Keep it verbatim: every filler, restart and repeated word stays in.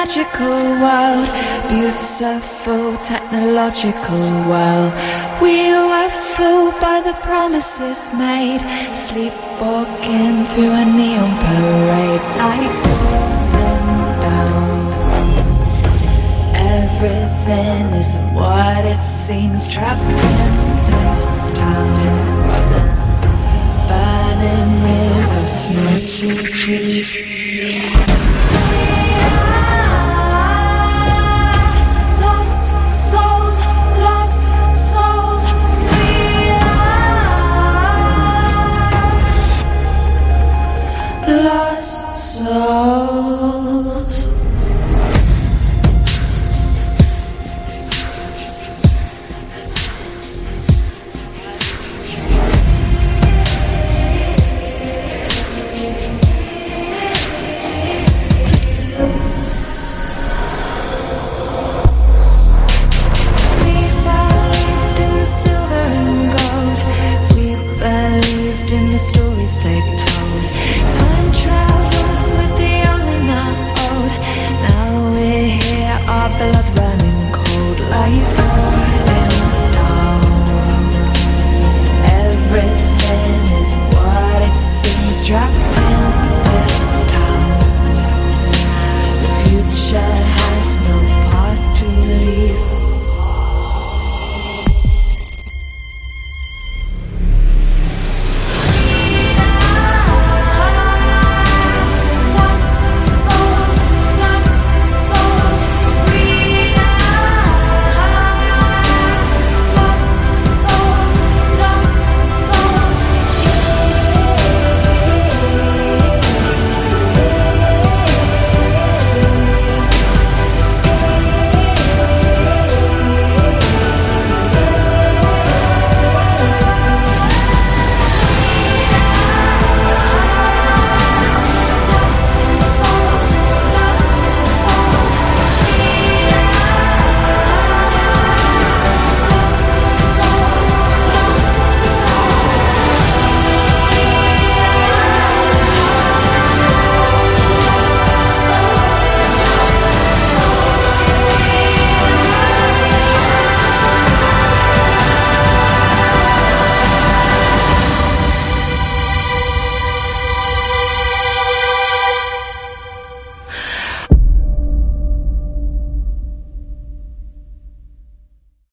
magical world, beautiful technological world. We were fooled by the promises made, sleepwalking through a neon parade. Lights falling down. Everything isn't what it seems, trapped in this town. Burning rivers, melting trees. Lost soul.